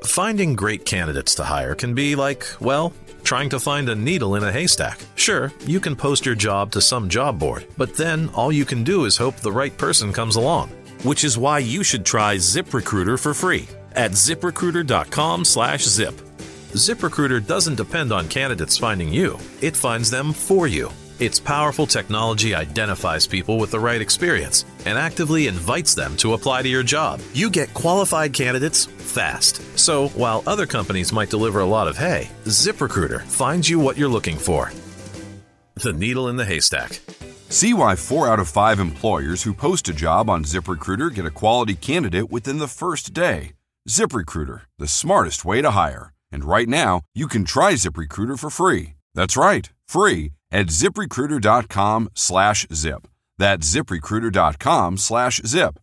Finding great candidates to hire can be like, well, trying to find a needle in a haystack. Sure, you can post your job to some job board, but then all you can do is hope the right person comes along. Which is why you should try ZipRecruiter for free at ZipRecruiter.com/zip. ZipRecruiter doesn't depend on candidates finding you. It finds them for you. Its powerful technology identifies people with the right experience and actively invites them to apply to your job. You get qualified candidates fast. So while other companies might deliver a lot of hay, ZipRecruiter finds you what you're looking for. The needle in the haystack. See why 4 out of 5 employers who post a job on ZipRecruiter get a quality candidate within the first day. ZipRecruiter, the smartest way to hire. And right now, you can try ZipRecruiter for free. That's right, free at ZipRecruiter.com/zip. That's ZipRecruiter.com/zip.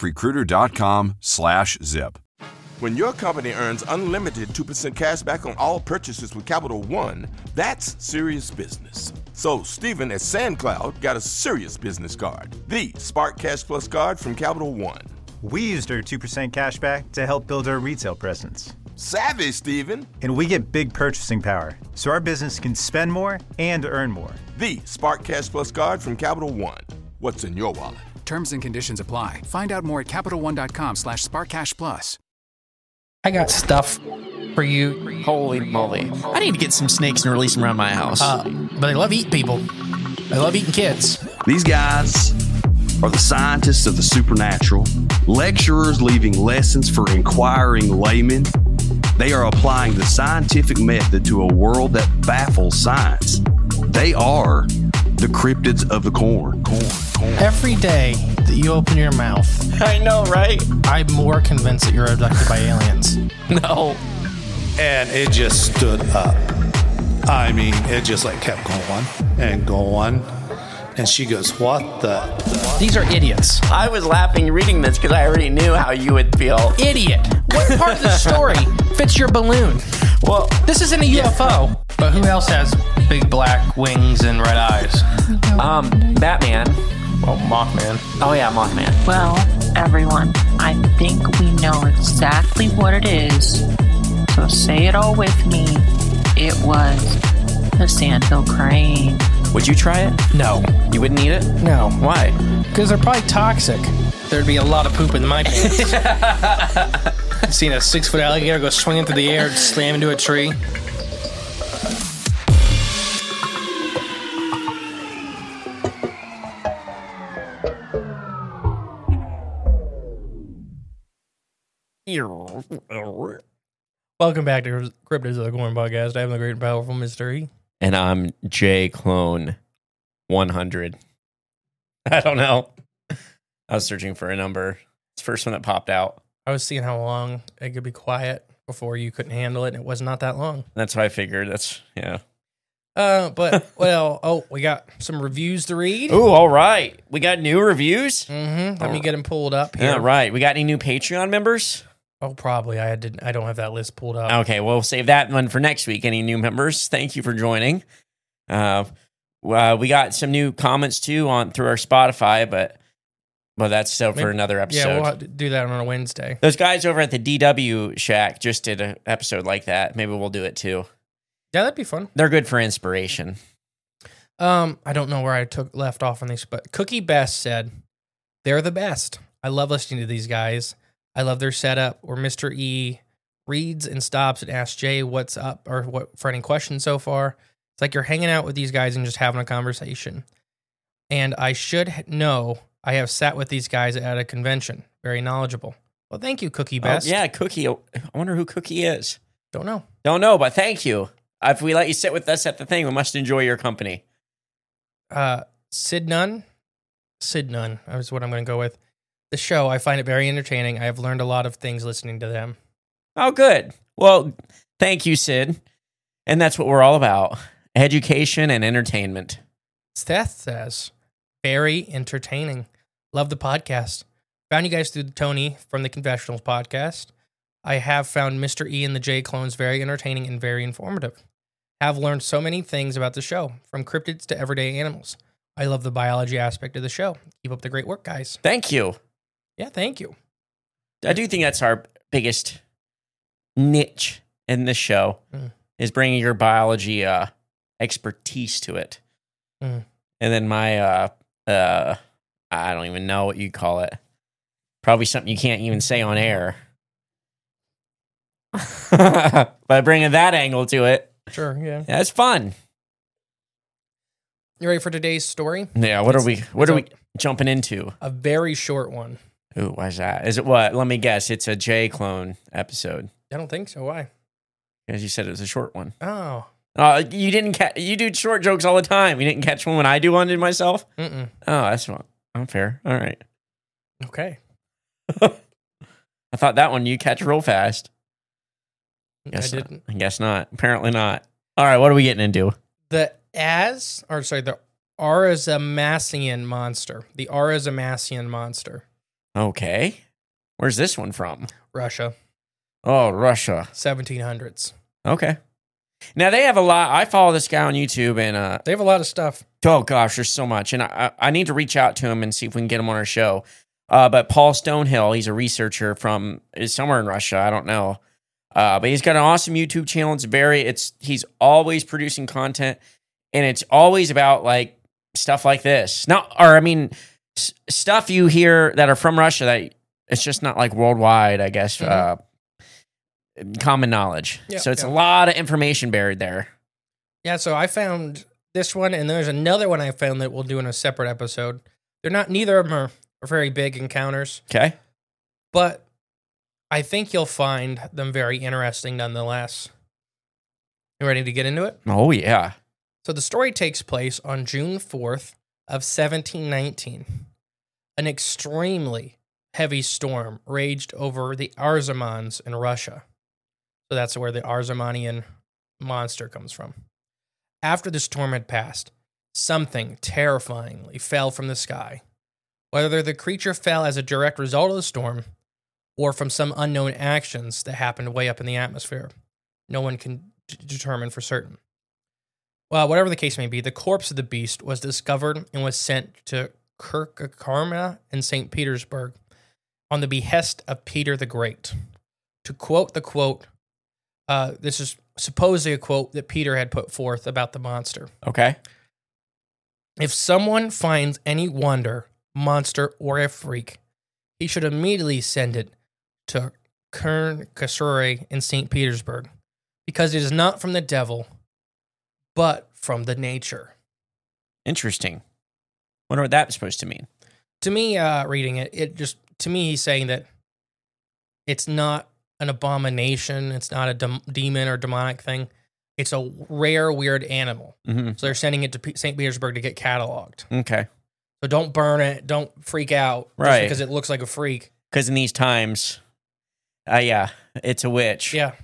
ZipRecruiter.com/zip. When your company earns unlimited 2% cash back on all purchases with Capital One, that's serious business. So Stephen at SandCloud got a serious business card, the Spark Cash Plus card from Capital One. We used our 2% cash back to help build our retail presence. Savvy, Stephen. And we get big purchasing power, so our business can spend more and earn more. The Spark Cash Plus card from Capital One. What's in your wallet? Terms and conditions apply. Find out more at CapitalOne.com/SparkCashPlus. I got stuff for you. Holy moly. I need to get some snakes and release them around my house. But they love eating people. They love eating kids. These guys are the scientists of the supernatural, lecturers leaving lessons for inquiring laymen. They are applying the scientific method to a world that baffles science. They are the cryptids of the corn. Every day that you open your mouth, I know, right? I'm more convinced that you're abducted by aliens. No. And it just stood up. I mean, it just like kept going and going. And she goes, what the? These are idiots. I was laughing reading this because I already knew how you would feel. Idiot. What part of the story fits your balloon? Well, this isn't a UFO. But who else has big black wings and red eyes? Batman. Well, Mothman. Oh, yeah, Mothman. Well, everyone, I think we know exactly what it is. So say it all with me. It was the Sandhill Crane. Would you try it? No. You wouldn't eat it? No. Why? Because they're probably toxic. There'd be a lot of poop in my pants. I've seen a 6-foot alligator go swinging through the air and slam into a tree. Welcome back to Cryptids of the Corn Podcast. I am the great and powerful Mr. E. And I'm J Clone 100. I don't know. I was searching for a number. It's the first one that popped out. I was seeing how long it could be quiet before you couldn't handle it, and it was not that long. That's what I figured. That's, yeah. We got some reviews to read. Oh, all right. We got new reviews? Mm-hmm. Let me get them pulled up here. Yeah, right. We got any new Patreon members? Oh, probably. I don't have that list pulled up. Okay, we'll save that one for next week. Any new members? Thank you for joining. We got some new comments too through our Spotify, but that's still for another episode. Yeah, we'll have to do that on a Wednesday. Those guys over at the DW Shack just did an episode like that. Maybe we'll do it too. Yeah, that'd be fun. They're good for inspiration. I don't know where I left off on these, but Cookie Best said, "They're the best. I love listening to these guys. I love their setup where Mr. E reads and stops and asks Jay what's up or what for any questions so far. It's like you're hanging out with these guys and just having a conversation. And I should know I have sat with these guys at a convention. Very knowledgeable. Well, thank you, Cookie Best. Oh, yeah, Cookie. I wonder who Cookie is. Don't know. Don't know, but thank you. If we let you sit with us at the thing, we must enjoy your company. Sid Nunn is what I'm going to go with. The show, I find it very entertaining. I have learned a lot of things listening to them. Oh, good. Well, thank you, Sid. And that's what we're all about. Education and entertainment. Seth says, very entertaining. Love the podcast. Found you guys through Tony from the Confessionals podcast. I have found Mr. E and the J Clones very entertaining and very informative. Have learned so many things about the show, from cryptids to everyday animals. I love the biology aspect of the show. Keep up the great work, guys. Thank you. Yeah, thank you. I do think that's our biggest niche in this show is bringing your biology expertise to it. And then my, I don't even know what you call it. Probably something you can't even say on air. By bringing that angle to it. Sure, yeah. That's fun. You ready for today's story? Yeah, what are we jumping into? A very short one. Ooh, why is that? Is it what? Let me guess. It's a J Clone episode. I don't think so. Why? Because you said it was a short one. Oh. You didn't you do short jokes all the time. You didn't catch one when I do one to myself? Mm-mm. Oh, that's unfair. All right. Okay. I thought that one you catch real fast. I didn't. I guess not. Apparently not. All right, what are we getting into? The Arazamassian monster. The Arazamassian monster. Okay. Where's this one from? Russia. Oh, Russia. 1700s. Okay. Now, they have a lot. I follow this guy on YouTube, and they have a lot of stuff. Oh, gosh, there's so much. And I need to reach out to him and see if we can get him on our show. But Paul Stonehill, he's a researcher from somewhere in Russia. I don't know. But he's got an awesome YouTube channel. He's always producing content, and it's always about like stuff like this. Stuff you hear that are from Russia that it's just not like worldwide, I guess, common knowledge. Yeah, so it's a lot of information buried there. Yeah, so I found this one, and there's another one I found that we'll do in a separate episode. Neither of them are very big encounters. Okay. But I think you'll find them very interesting nonetheless. You ready to get into it? Oh, yeah. So the story takes place on June 4th of 1719. An extremely heavy storm raged over the Arzamans in Russia. So that's where the Arzamanian monster comes from. After the storm had passed, something terrifyingly fell from the sky. Whether the creature fell as a direct result of the storm or from some unknown actions that happened way up in the atmosphere, no one can determine for certain. Well, whatever the case may be, the corpse of the beast was discovered and was sent to Kurkarma in St. Petersburg on the behest of Peter the Great. To quote the quote, this is supposedly a quote that Peter had put forth about the monster. Okay. If someone finds any wonder, monster, or a freak, he should immediately send it to Kurkarma in St. Petersburg, because it is not from the devil, but from the nature. Interesting. Wonder what that's supposed to mean. To me, reading it to me, he's saying that it's not an abomination. It's not a demon or demonic thing. It's a rare, weird animal. Mm-hmm. So they're sending it to St. Petersburg to get cataloged. Okay. So don't burn it. Don't freak out. Right. Just because it looks like a freak. Because in these times, it's a witch. Yeah.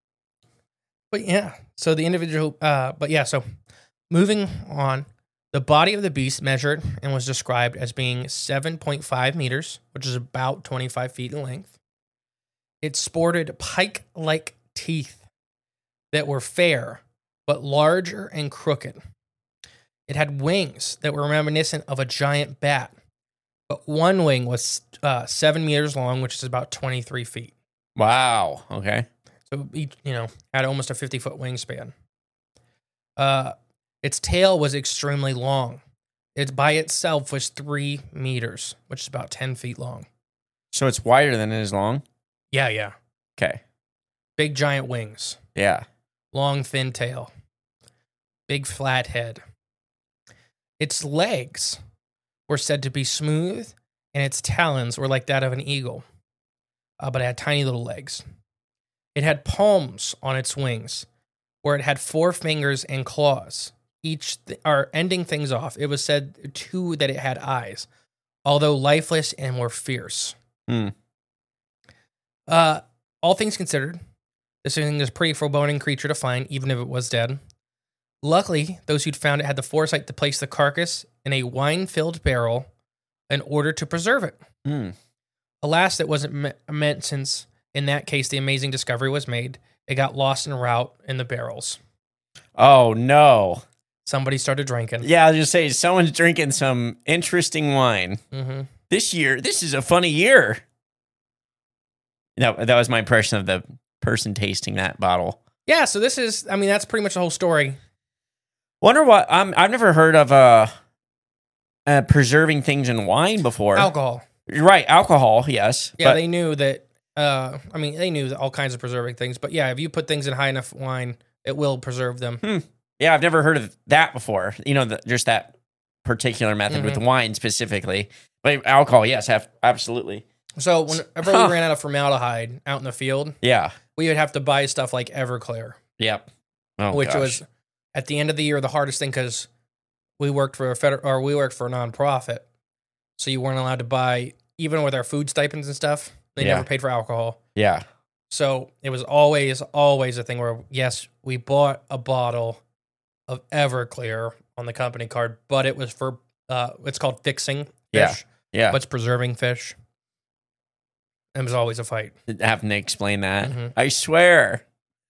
But yeah, so the individual, so moving on, the body of the beast measured and was described as being 7.5 meters, which is about 25 feet in length. It sported pike-like teeth that were fair, but larger and crooked. It had wings that were reminiscent of a giant bat, but one wing was 7 meters long, which is about 23 feet. Wow. Okay. So each, had almost a 50-foot wingspan. Its tail was extremely long. It by itself was 3 meters, which is about 10 feet long. So it's wider than it is long? Yeah. Okay. Big giant wings. Yeah. Long thin tail. Big flat head. Its legs were said to be smooth, and its talons were like that of an eagle, but it had tiny little legs. It had palms on its wings, where it had 4 fingers and claws, ending things off. It was said, too, that it had eyes, although lifeless and more fierce. All things considered, this thing is a pretty foreboding creature to find, even if it was dead. Luckily, those who'd found it had the foresight to place the carcass in a wine-filled barrel in order to preserve it. Alas, that wasn't meant, since in that case the amazing discovery was made. It got lost en route in the barrels. Oh, no. Somebody started drinking. Yeah, I was just saying, someone's drinking some interesting wine. Mm-hmm. This is a funny year. No, that was my impression of the person tasting that bottle. Yeah, so this is, I mean, that's pretty much the whole story. Wonder what, I've never heard of preserving things in wine before. Alcohol. You're right, alcohol, yes. Yeah, they knew that, they knew all kinds of preserving things. But yeah, if you put things in high enough wine, it will preserve them. Yeah, I've never heard of that before. You know, just that particular method with wine specifically. But alcohol, yes, absolutely. So whenever we ran out of formaldehyde out in the field, we would have to buy stuff like Everclear. Yep. Which was at the end of the year the hardest thing because we worked for a nonprofit, so you weren't allowed to buy even with our food stipends and stuff. They never paid for alcohol. Yeah. So it was always a thing where yes, we bought a bottle of Everclear on the company card, but it was for it's called fixing fish. Yeah. But it's preserving fish. It was always a fight. Having to explain that. I swear.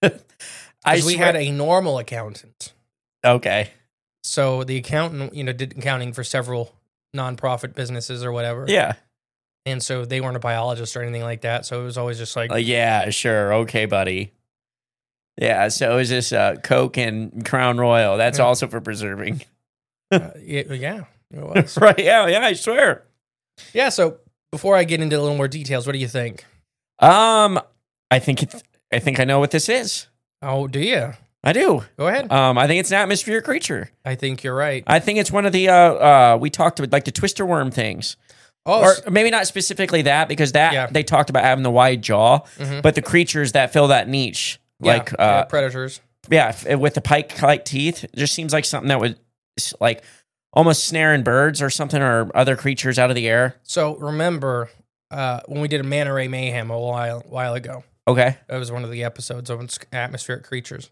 We had a normal accountant. Okay. So the accountant, did accounting for several nonprofit businesses or whatever. Yeah. And so they weren't a biologist or anything like that. So it was always just like, yeah, sure. Okay, buddy. Yeah. So is this Coke and Crown Royal? That's also for preserving. Yeah, it was. Right. Yeah. I swear. Yeah. So before I get into a little more details, what do you think? I think I know what this is. Oh, do you? I do. Go ahead. I think it's an atmospheric creature. I think you're right. I think it's one of the we talked about like the twister worm things. Oh, or maybe not specifically that because they talked about having the wide jaw, but the creatures that fill that niche, like predators. Yeah, with the pike-like teeth, it just seems like something that would like almost snaring birds or something or other creatures out of the air. So remember when we did a manta ray mayhem a while ago. Okay. That was one of the episodes of atmospheric creatures.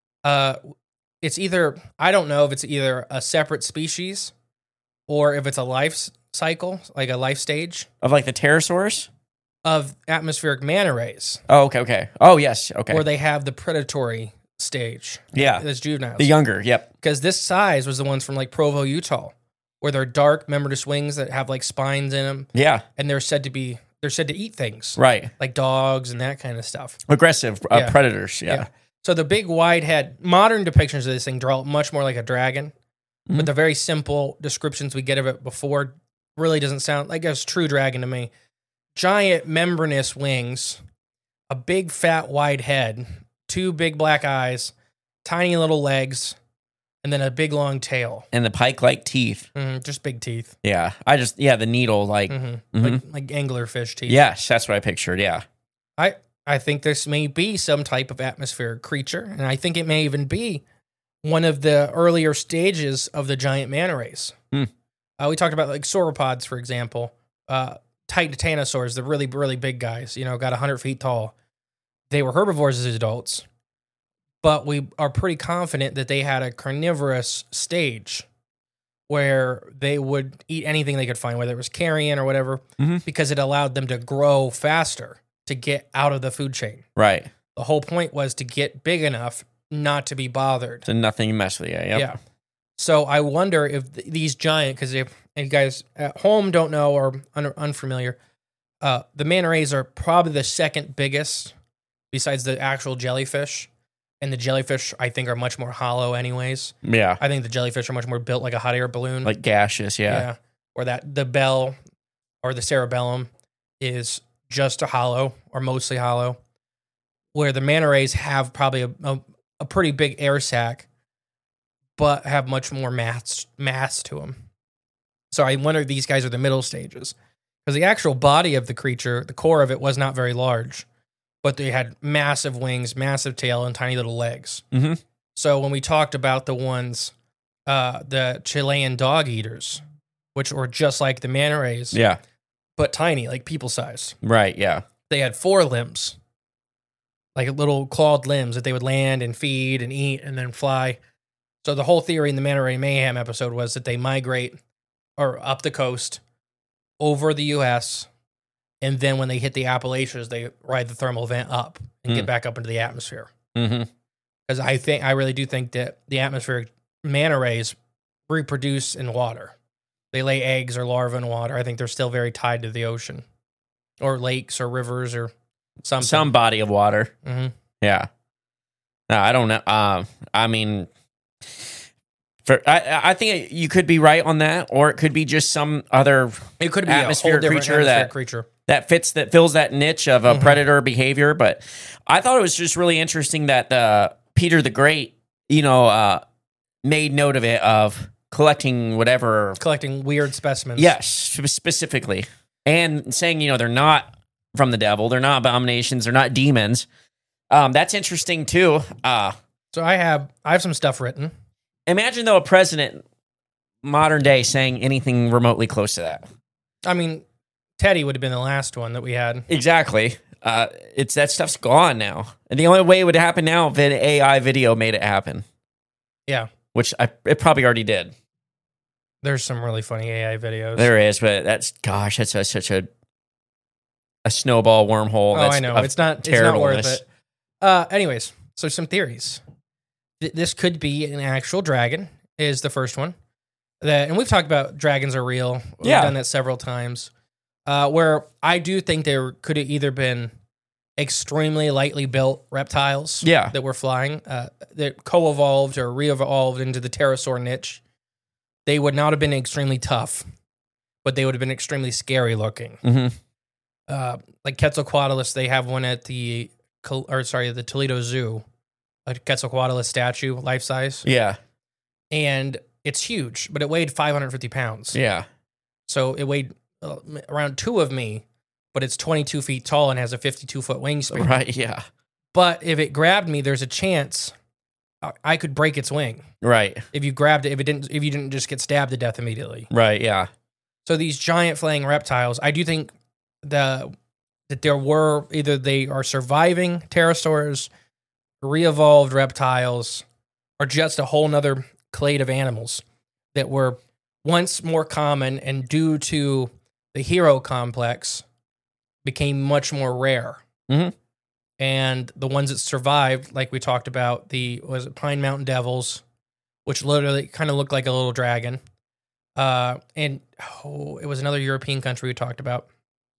It's either, I don't know if it's either a separate species or if it's a life cycle, like a life stage. Of like the pterosaurs? Of atmospheric manta rays. Oh, okay. Oh, yes, okay. Where they have the predatory stage. Yeah. That's juveniles. The younger, yep. Because this size was the ones from like Provo, Utah, where they're dark membranous wings that have like spines in them. Yeah. And they're said to eat things. Right. Like dogs and that kind of stuff. Aggressive predators, yeah. So the big wide head, modern depictions of this thing draw much more like a dragon. But the very simple descriptions we get of it before really doesn't sound like a true dragon to me. Giant membranous wings, a big fat wide head, 2 big black eyes, tiny little legs, and then a big long tail. And the pike-like teeth. Just big teeth. Yeah. The needle like... Like anglerfish teeth. Yes, that's what I pictured, yeah. I think this may be some type of atmospheric creature, and I think it may even be one of the earlier stages of the giant manta rays. We talked about like sauropods, for example. Titanosaurs, the really, really big guys, got 100 feet tall. They were herbivores as adults, but we are pretty confident that they had a carnivorous stage where they would eat anything they could find, whether it was carrion or whatever, because it allowed them to grow faster to get out of the food chain. Right. The whole point was to get big enough not to be bothered. So nothing mess with you. Yep. Yeah. So I wonder if these giant, because if you guys at home don't know or unfamiliar, the manta rays are probably the second biggest besides the actual jellyfish. And the jellyfish, I think, are much more hollow anyways. Yeah. I think the jellyfish are much more built like a hot air balloon. Like gaseous, yeah. Or that the bell or the cerebellum is just a hollow or mostly hollow. Where the manta rays have probably a pretty big air sac, but have much more mass to them. So I wonder if these guys are the middle stages. Because the actual body of the creature, the core of it, was not very large. But they had massive wings, massive tail, and tiny little legs. So when we talked about the ones, the Chilean dog eaters, which were just like the manta rays, but tiny, like people size. Right, yeah. They had 4 limbs, like little clawed limbs that they would land and feed and eat and then fly. So the whole theory in the Manta Ray Mayhem episode was that they migrate or up the coast over the U.S., and then when they hit the Appalachians, they ride the thermal vent up and get back up into the atmosphere. Because I really do think that the atmospheric manta rays reproduce in water. They lay eggs or larvae in water. I think they're still very tied to the ocean or lakes or rivers or some body of water. Mm-hmm. Yeah. No, I don't know. I mean, I think you could be right on that, or it could be just some other it could be atmospheric a whole creature creature that fills that niche of a predator behavior. But I thought it was just really interesting that Peter the Great, made note of it, of collecting weird specimens. Yes, specifically, and saying they're not from the devil, they're not abominations, they're not demons. That's interesting too. So I have some stuff written. Imagine though a president modern day saying anything remotely close to that. I mean, Teddy would have been the last one that we had. Exactly. It's that stuff's gone now, and the only way it would happen now if an AI video made it happen. Yeah, which it probably already did. There's some really funny AI videos. There is, but that's such a snowball wormhole. I know it's not worth it. Anyways, so some theories. This could be an actual dragon. Is the first one and we've talked about dragons are real. We've done that several times. Where I do think there could have either been extremely lightly built reptiles that were flying, that co-evolved or re-evolved into the pterosaur niche. They would not have been extremely tough, but they would have been extremely scary looking. Mm-hmm. Like Quetzalcoatlus, they have one at the Toledo Zoo, a Quetzalcoatlus statue, life size. Yeah. And it's huge, but it weighed 550 pounds. Yeah. So it weighed around 2 of me, but it's 22 feet tall and has a 52-foot wingspan. Right, yeah. But if it grabbed me, there's a chance I could break its wing. Right. If you grabbed it, if you didn't just get stabbed to death immediately. Right, yeah. So these giant flying reptiles, I do think that there were either they are surviving pterosaurs, re-evolved reptiles, or just a whole nother clade of animals that were once more common and due to the hero complex became much more rare. Mm-hmm. And the ones that survived, like we talked about, Pine Mountain Devils, which literally kind of looked like a little dragon. It was another European country we talked about.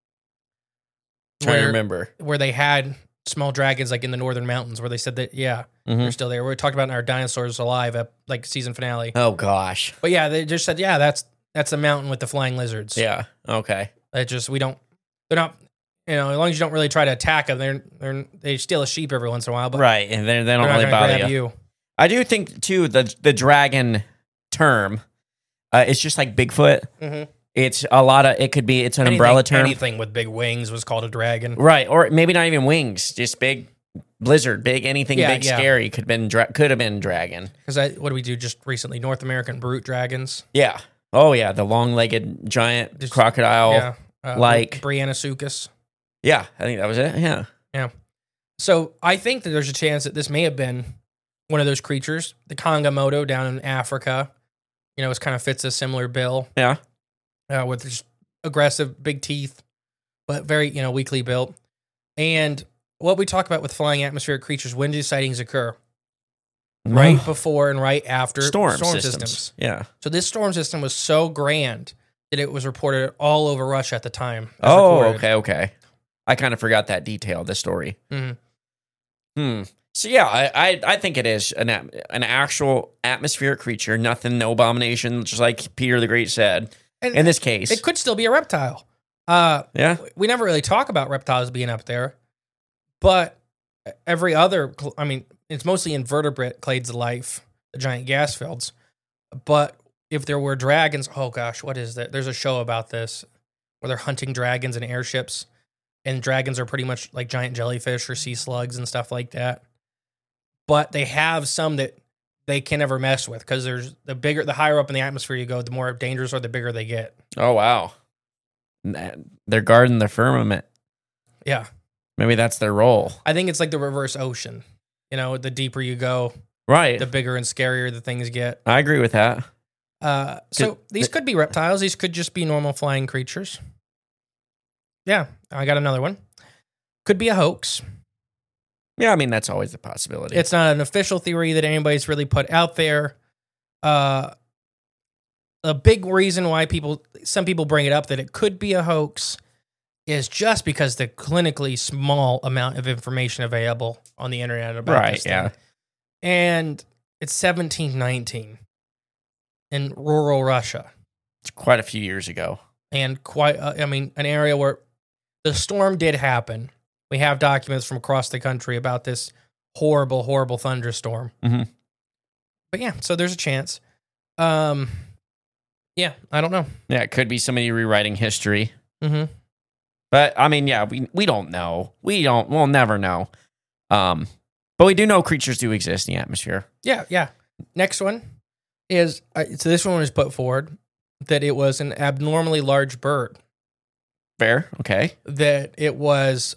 Trying to remember. Where they had small dragons like in the northern mountains where they said that, they're still there. We talked about in our Dinosaurs Alive like season finale. Oh, gosh. But yeah, they just said, that's the mountain with the flying lizards. Yeah, okay. They're not, as long as you don't really try to attack them, they steal a sheep every once in a while. But right, and they don't really bother you. I do think, too, the dragon term, it's just like Bigfoot. Mm-hmm. It's it's an umbrella term. Anything with big wings was called a dragon. Right, or maybe not even wings, just big blizzard, scary could have been dragon. Because what do we do just recently? North American brute dragons. Yeah. Oh, yeah, the long-legged giant crocodile, like Briannosuchus. Yeah, I think that was it. Yeah. Yeah. So I think that there's a chance that this may have been one of those creatures. The Kongamodo down in Africa, it kind of fits a similar bill. Yeah. With just aggressive, big teeth, but very, weakly built. And what we talk about with flying atmospheric creatures, when do sightings occur? Right before and right after storm systems. Yeah. So this storm system was so grand that it was reported all over Russia at the time. Oh, okay. I kind of forgot that detail of the story. Mm-hmm. So yeah, I think it is an actual atmospheric creature. No abomination, just like Peter the Great said. And in this case, it could still be a reptile. Yeah. We never really talk about reptiles being up there, but every other, it's mostly invertebrate clades of life, the giant gas fields. But if there were dragons, oh gosh, what is that? There's a show about this where they're hunting dragons in airships, and dragons are pretty much like giant jellyfish or sea slugs and stuff like that. But they have some that they can never mess with because there's the higher up in the atmosphere you go, the more dangerous or the bigger they get. Oh, wow. They're guarding the firmament. Yeah. Maybe that's their role. I think it's like the reverse ocean. The deeper you go, right, the bigger and scarier the things get. I agree with that. So these could be reptiles. These could just be normal flying creatures. Yeah, I got another one. Could be a hoax. Yeah, that's always a possibility. It's not an official theory that anybody's really put out there. A big reason why some people bring it up that it could be a hoax is just because the clinically small amount of information available on the internet about this thing. Yeah. And it's 1719 in rural Russia. It's quite a few years ago. And an area where the storm did happen. We have documents from across the country about this horrible, horrible thunderstorm. Mm-hmm. But yeah, so there's a chance. Yeah, I don't know. Yeah, it could be somebody rewriting history. Mm-hmm. But I mean, yeah, we don't know. We'll never know. But we do know creatures do exist in the atmosphere. Yeah. Next one is so this one was put forward that it was an abnormally large bird. Fair, okay. That it was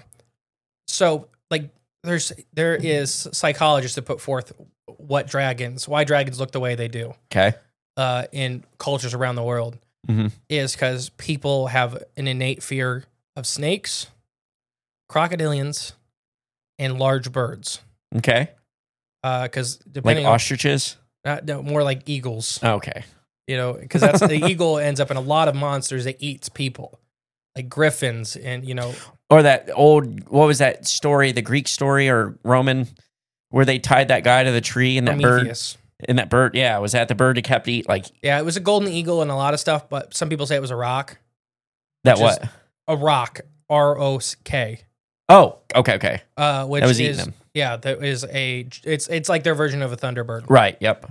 there is psychologists that put forth why dragons look the way they do. Okay. In cultures around the world. Mm-hmm. Is because people have an innate fear of snakes, crocodilians, and large birds. Okay. Because depending like ostriches? No, more like eagles. Okay. Because that's the eagle ends up in a lot of monsters that eats people, like griffins and Or that old, what was that story, the Greek story or Roman, where they tied that guy to the tree and that Prometheus. bird. And that bird, yeah, was that the bird that kept eating? Yeah, it was a golden eagle and a lot of stuff, but some people say it was a rock. That what? A rock, R-O-K. Oh, okay. Which that was eating them. Yeah, that is it's like their version of a thunderbird. Right, yep.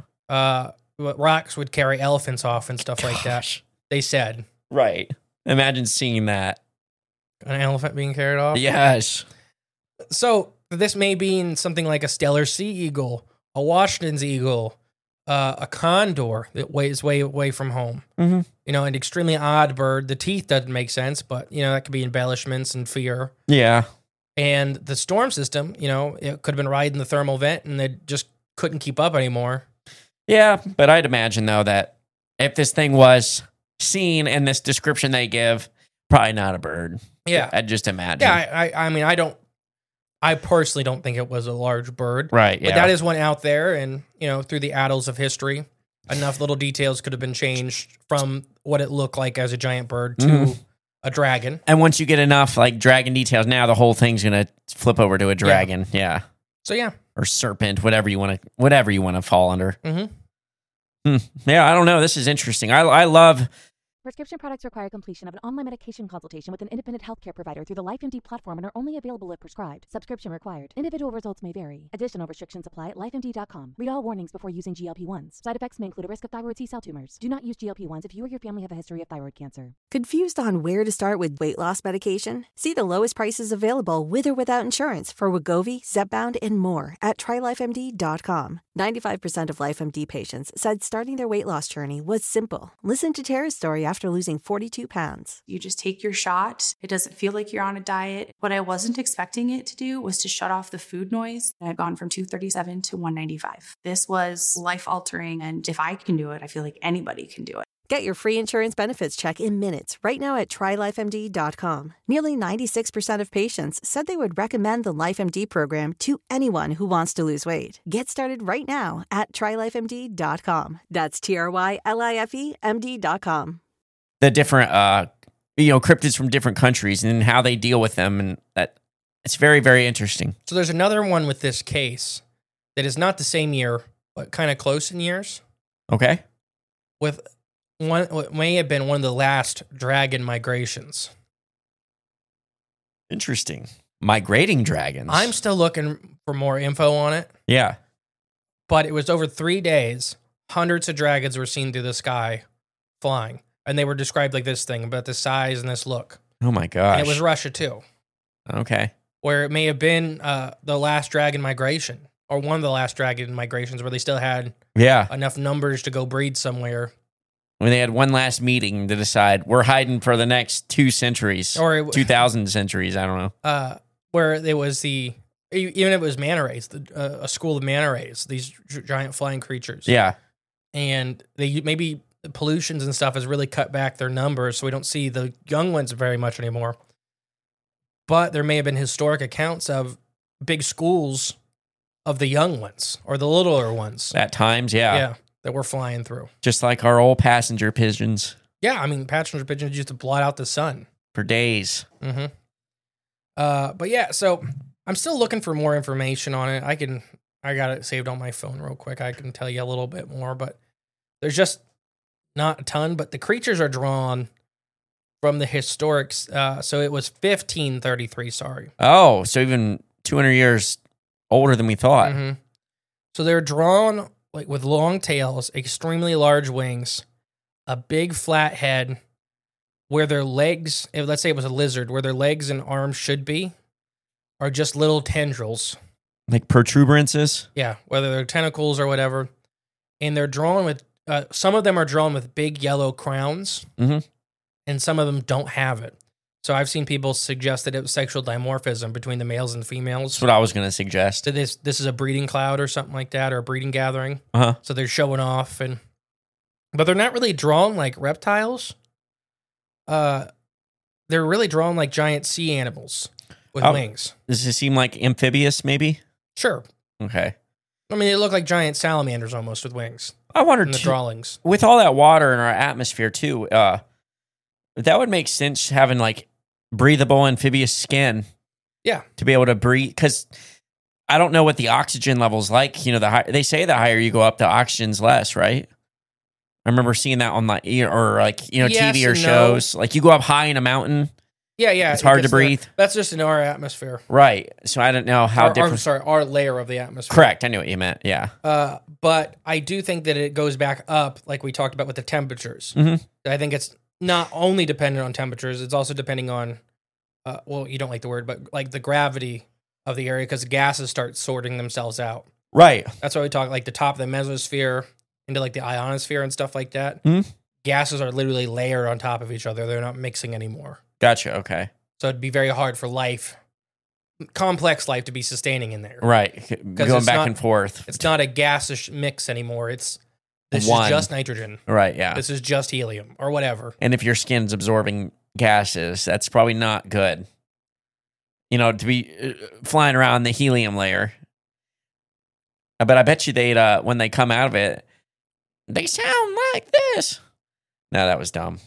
Rocks would carry elephants off and stuff like that. They said. Right. Imagine seeing that. An elephant being carried off? Yes. So this may be something like a Steller sea eagle, a Washington's eagle, a condor that is way away from home. Mm-hmm. An extremely odd bird. The teeth doesn't make sense, but that could be embellishments and fear. Yeah. And the storm system, it could have been riding the thermal vent and they just couldn't keep up anymore. Yeah, but I'd imagine though that if this thing was seen in this description they give, probably not a bird. Yeah. I'd just imagine. Yeah, I personally don't think it was a large bird. Right, yeah. But that is one out there, and, through the annals of history, enough little details could have been changed from what it looked like as a giant bird to a dragon. And once you get enough, dragon details, now the whole thing's going to flip over to a dragon. Yeah. So, yeah. Or serpent, whatever you want to fall under. Mm-hmm. Yeah, I don't know. This is interesting. I love... Prescription products require completion of an online medication consultation with an independent healthcare provider through the LifeMD platform and are only available if prescribed. Subscription required. Individual results may vary. Additional restrictions apply at lifemd.com. Read all warnings before using GLP-1s. Side effects may include a risk of thyroid C-cell tumors. Do not use GLP-1s if you or your family have a history of thyroid cancer. Confused on where to start with weight loss medication? See the lowest prices available with or without insurance for Wegovy, Zepbound, and more at TryLifeMD.com. 95% of LifeMD patients said starting their weight loss journey was simple. Listen to Tara's story after losing 42 pounds. You just take your shot. It doesn't feel like you're on a diet. What I wasn't expecting it to do was to shut off the food noise. I had gone from 237 to 195. This was life-altering, and if I can do it, I feel like anybody can do it. Get your free insurance benefits check in minutes right now at TryLifeMD.com. Nearly 96% of patients said they would recommend the LifeMD program to anyone who wants to lose weight. Get started right now at TryLifeMD.com. That's TryLifeMD.com. The different, cryptids from different countries and how they deal with them, and that it's very, very interesting. So there's another one with this case that is not the same year, but kind of close in years. Okay. With what may have been one of the last dragon migrations. Interesting. Migrating dragons. I'm still looking for more info on it. Yeah. But it was over 3 days. Hundreds of dragons were seen through the sky flying. And they were described like this thing, about this size and this look. Oh my gosh. And it was Russia too. Okay. Where it may have been the last dragon migration, or one of the last dragon migrations where they still had enough numbers to go breed somewhere. When they had one last meeting to decide, we're hiding for the next 2 centuries, or 2,000 centuries, I don't know. Where it was even if it was manta rays, a school of manta rays, these giant flying creatures. Yeah. And maybe the pollutions and stuff has really cut back their numbers, so we don't see the young ones very much anymore. But there may have been historic accounts of big schools of the young ones, or the littler ones. At times, yeah. Yeah. That we're flying through. Just like our old passenger pigeons. Yeah, I mean, passenger pigeons used to blot out the sun. for days. Mm-hmm. But yeah, so I'm still looking for more information on it. I got it saved on my phone real quick. I can tell you a little bit more, but there's just not a ton. But the creatures are drawn from the historics. So it was 1533. Sorry. Oh, so even 200 years older than we thought. Mm-hmm. So they're drawn like with long tails, extremely large wings, a big flat head, where their legs, if let's say it was a lizard, where their legs and arms should be, are just little tendrils. Like protuberances? Yeah, whether they're tentacles or whatever. And they're drawn with, some of them are drawn with big yellow crowns, and some of them don't have it. So I've seen people suggest that it was sexual dimorphism between the males and females. That's what I was going to suggest. So this is a breeding cloud or something like that, or a breeding gathering. Uh-huh. So they're showing off, but they're not really drawn like reptiles. They're really drawn like giant sea animals with wings. Does it seem like amphibious, maybe? Sure. Okay. I mean, they look like giant salamanders almost with wings. I wonder in the drawings. With all that water in our atmosphere too, that would make sense having like breathable amphibious skin. Yeah. To be able to breathe, because I don't know what the oxygen level's like. You know, they say the higher you go up, the oxygen's less, right? I remember seeing that on TV or shows. Like you go up high in a mountain. Yeah. It's hard to breathe. That's just in our atmosphere. Right. So I don't know how different. Our layer of the atmosphere. Correct. I knew what you meant. Yeah. But I do think that it goes back up, like we talked about with the temperatures. Mm-hmm. I think it's not only dependent on temperatures, it's also depending on, you don't like the word, but like the gravity of the area, because gases start sorting themselves out. Right. That's why we talk like the top of the mesosphere into like the ionosphere and stuff like that. Mm-hmm. Gases are literally layered on top of each other. They're not mixing anymore. Gotcha. Okay. So it'd be very hard for life, complex life, to be sustaining in there. Right. Going back and forth. It's not a gaseous mix anymore. This is just nitrogen. Right. Yeah. This is just helium or whatever. And if your skin's absorbing gases, that's probably not good. You know, to be flying around the helium layer. But I bet you when they come out of it, they sound like this. No, that was dumb.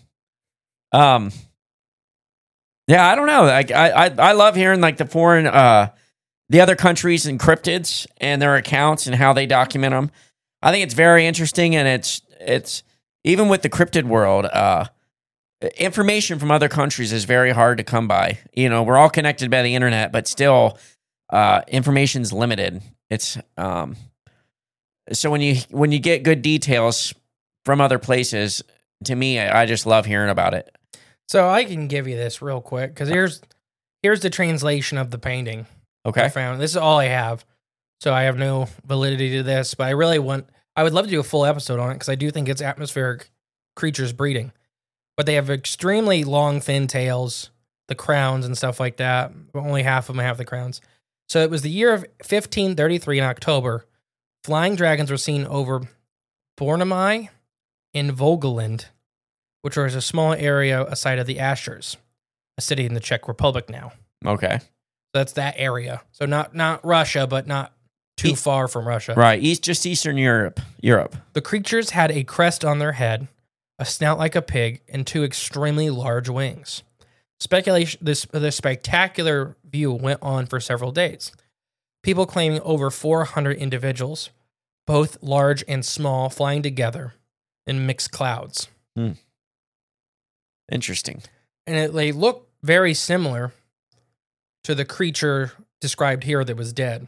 Yeah, I don't know. I love hearing like the foreign, the other countries' and cryptids and their accounts and how they document them. I think it's very interesting, and it's even with the cryptid world, information from other countries is very hard to come by. You know, we're all connected by the internet, but still, information's limited. It's so when you get good details from other places, to me, I just love hearing about it. So I can give you this real quick, because here's the translation of the painting. Okay. I found. This is all I have, so I have no validity to this, but I would love to do a full episode on it, because I do think it's atmospheric creatures breeding. But they have extremely long, thin tails, the crowns and stuff like that. But only half of them have the crowns. So it was the year of 1533 in October. Flying dragons were seen over Bornemy in Vogeland, which was a small area aside of the Ashers, a city in the Czech Republic now. Okay. So that's that area. So not Russia, but not too far from Russia. Right. Just Eastern Europe. The creatures had a crest on their head, a snout like a pig, and two extremely large wings. The spectacular view went on for several days. People claiming over 400 individuals, both large and small, flying together in mixed clouds. Interesting. And they look very similar to the creature described here that was dead.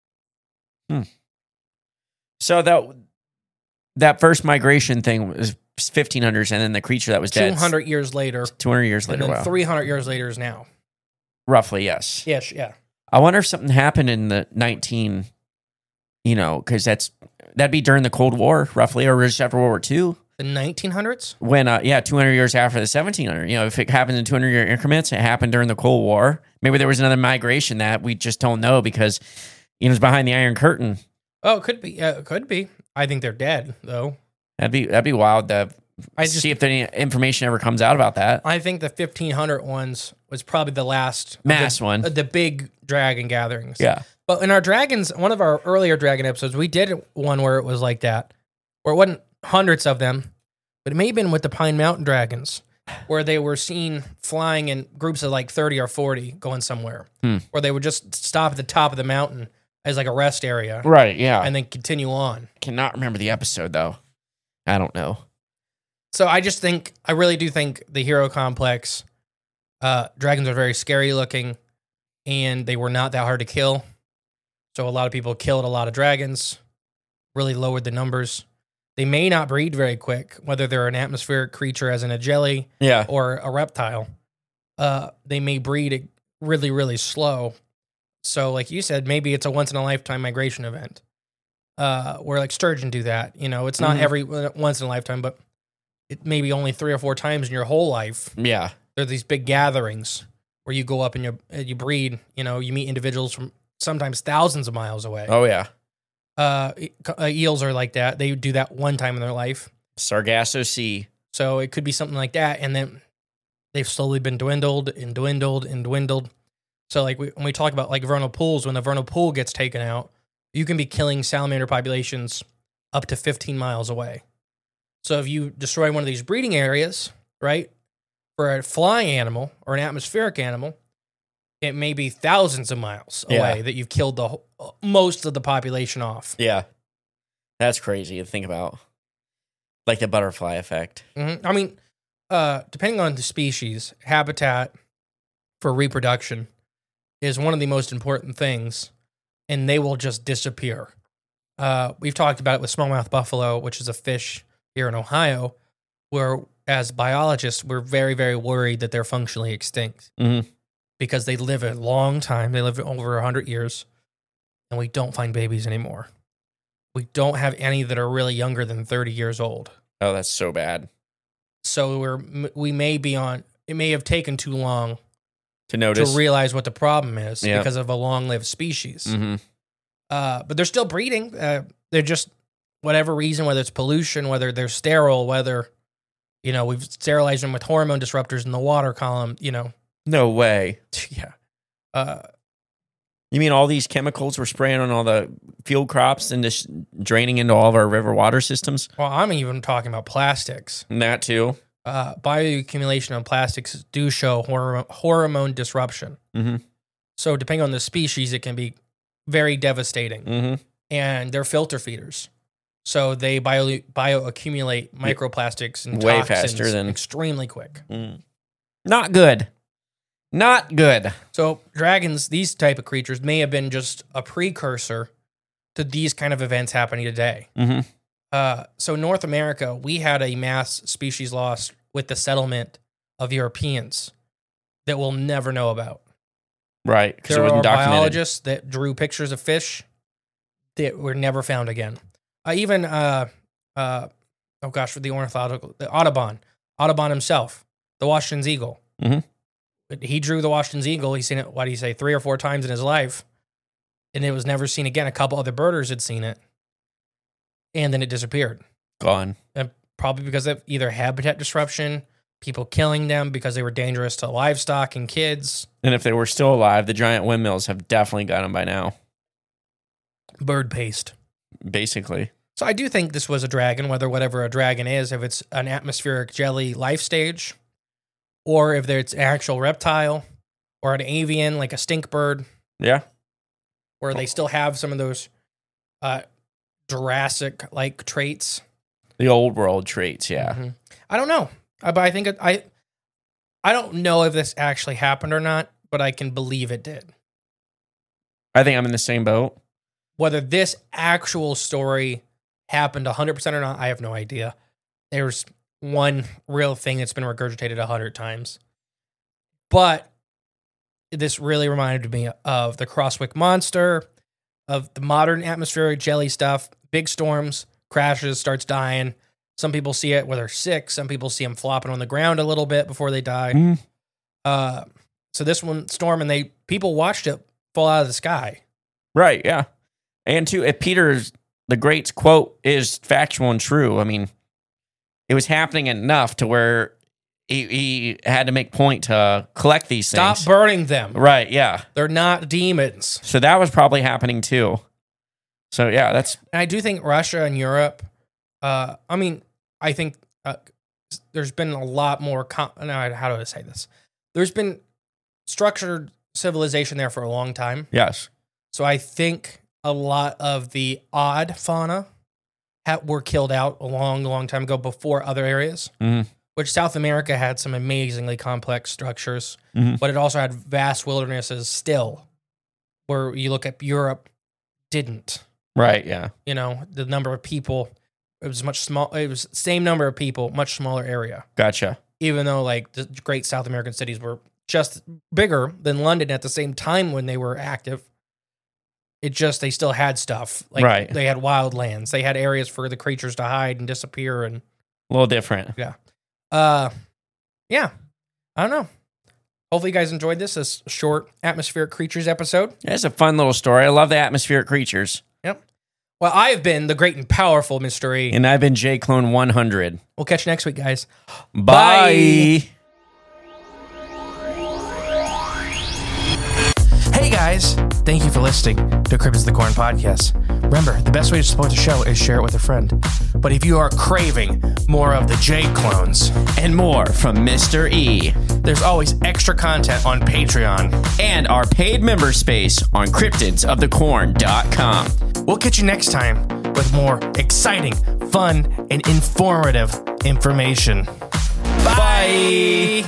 So that first migration thing was 1500s, and then the creature that was dead 200 years later. 200 years later. And then wow. 300 years later is now. Roughly, yes. Yes, yeah. I wonder if something happened in the because that'd be during the Cold War, roughly, or just after World War II. The 1900s? When, 200 years after the 1700s. You know, if it happens in 200-year increments, it happened during the Cold War. Maybe there was another migration that we just don't know because, it's behind the Iron Curtain. Oh, it could be. It could be. I think they're dead, though. That'd be wild to see if any information ever comes out about that. I think the 1500 ones was probably the last mass one. The big dragon gatherings. Yeah. But in our dragons, one of our earlier dragon episodes, we did one where it was like that, where it wasn't hundreds of them, but it may have been with the Pine Mountain dragons. where they were seen flying in groups of like 30 or 40 going somewhere, where they would just stop at the top of the mountain as like a rest area. Right, yeah. And then continue on. Cannot remember the episode, though. I don't know. So I really do think the hero complex, dragons are very scary looking, and they were not that hard to kill. So a lot of people killed a lot of dragons, really lowered the numbers. They may not breed very quick, whether they're an atmospheric creature as in a jelly or a reptile. They may breed really, really slow. So like you said, maybe it's a once-in-a-lifetime migration event where like sturgeon do that. You know, it's not every once in a lifetime, but it may be only 3 or 4 times in your whole life. Yeah. There are these big gatherings where you go up and you breed. You know, you meet individuals from sometimes thousands of miles away. Oh, yeah. Eels are like that. They do that one time in their life. Sargasso Sea. So it could be something like that. And then they've slowly been dwindled and dwindled and dwindled. So like when we talk about like vernal pools, when the vernal pool gets taken out, you can be killing salamander populations up to 15 miles away. So if you destroy one of these breeding areas, right, for a flying animal or an atmospheric animal, it may be thousands of miles away that you've killed most of the population off. Yeah. That's crazy to think about. Like the butterfly effect. Mm-hmm. I mean, depending on the species, habitat for reproduction is one of the most important things, and they will just disappear. We've talked about it with smallmouth buffalo, which is a fish here in Ohio, where as biologists, we're very, very worried that they're functionally extinct. Mm-hmm. Because they live a long time. They live over 100 years, and we don't find babies anymore. We don't have any that are really younger than 30 years old. Oh, that's so bad. So we may be on, it may have taken too long to notice, to realize what the problem is because of a long-lived species. Mm-hmm. But they're still breeding. They're just, whatever reason, whether it's pollution, whether they're sterile, whether, you know, we've sterilized them with hormone disruptors in the water column, you know. No way. Yeah. You mean all these chemicals we're spraying on all the field crops and just draining into all of our river water systems? Well, I'm even talking about plastics. And that too. Bioaccumulation on plastics do show hormone disruption. Mm-hmm. So depending on the species, it can be very devastating. Mm-hmm. And they're filter feeders. So they bioaccumulate microplastics and way toxins faster than extremely quick. Not good. Not good. So dragons, these type of creatures, may have been just a precursor to these kind of events happening today. Mm-hmm. So North America, we had a mass species loss with the settlement of Europeans that we'll never know about. Right, because it there wasn't are documented. biologists that drew pictures of fish that were never found again. Even, for the ornithological, the Audubon himself, the Washington's eagle. Mm-hmm. He drew the Washington's eagle. He's seen it, 3 or 4 times in his life, and it was never seen again. A couple other birders had seen it, and then it disappeared. Gone. And probably because of either habitat disruption, people killing them because they were dangerous to livestock and kids. And if they were still alive, the giant windmills have definitely got them by now. Bird paste. Basically. So I do think this was a dragon, whatever a dragon is, if it's an atmospheric jelly life stage, or if it's an actual reptile, or an avian, like a stink bird. Yeah. Where they still have some of those Jurassic-like traits. The old world traits, yeah. Mm-hmm. I don't know. But I think I don't know if this actually happened or not, but I can believe it did. I think I'm in the same boat. Whether this actual story happened 100% or not, I have no idea. There's one real thing that's been regurgitated 100 times. But this really reminded me of the Crosswick Monster, of the modern atmospheric jelly stuff, big storms, crashes, starts dying. Some people see it where they're sick. Some people see them flopping on the ground a little bit before they die. Mm-hmm. So this one storm, and people watched it fall out of the sky. Right, yeah. And too, if Peter the Great's quote is factual and true, I mean, it was happening enough to where he had to make point to collect these things. Stop burning them. Right, yeah. They're not demons. So that was probably happening too. So yeah, that's... And I do think Russia and Europe, I think there's been a lot more. How do I say this? There's been structured civilization there for a long time. Yes. So I think a lot of the odd fauna were killed out a long time ago before other areas. Mm-hmm. Which South America had some amazingly complex structures, but it also had vast wildernesses still, where you look at Europe, didn't. Right, yeah. You know, the number of people, it was much small. It was the same number of people, much smaller area. Gotcha. Even though like the great South American cities were just bigger than London at the same time when they were active, they still had stuff. Like right. They had wildlands. They had areas for the creatures to hide and disappear. And a little different. Yeah. Yeah. I don't know. Hopefully you guys enjoyed this short atmospheric creatures episode. Yeah, it's a fun little story. I love the atmospheric creatures. Yep. Well, I've been the great and powerful Mr. E. And I've been J-Clone 100. We'll catch you next week, guys. Bye. Hey, guys. Thank you for listening to Cryptids the Corn podcast. Remember, the best way to support the show is share it with a friend. But if you are craving more of the J-Clones and more from Mr. E, there's always extra content on Patreon and our paid member space on cryptidsofthecorn.com. We'll catch you next time with more exciting, fun, and informative information. Bye.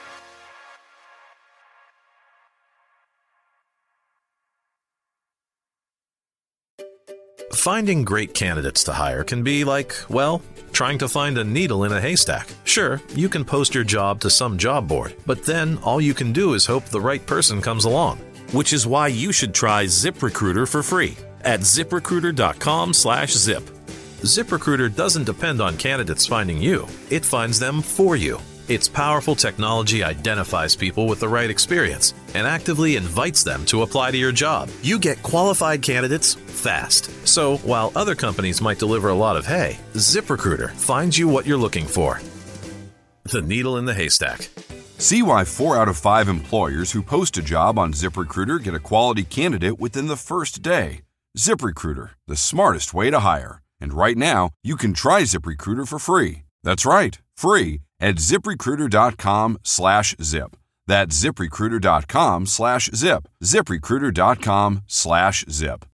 Finding great candidates to hire can be like, well, trying to find a needle in a haystack. Sure, you can post your job to some job board, but then all you can do is hope the right person comes along. Which is why you should try ZipRecruiter for free at ZipRecruiter.com/zip. ZipRecruiter doesn't depend on candidates finding you. It finds them for you. Its powerful technology identifies people with the right experience and actively invites them to apply to your job. You get qualified candidates fast. So while other companies might deliver a lot of hay, ZipRecruiter finds you what you're looking for. The needle in the haystack. See why 4 out of 5 employers who post a job on ZipRecruiter get a quality candidate within the first day. ZipRecruiter, the smartest way to hire. And right now, you can try ZipRecruiter for free. That's right, free at ZipRecruiter.com/zip. That's ZipRecruiter.com/zip. ZipRecruiter.com/zip.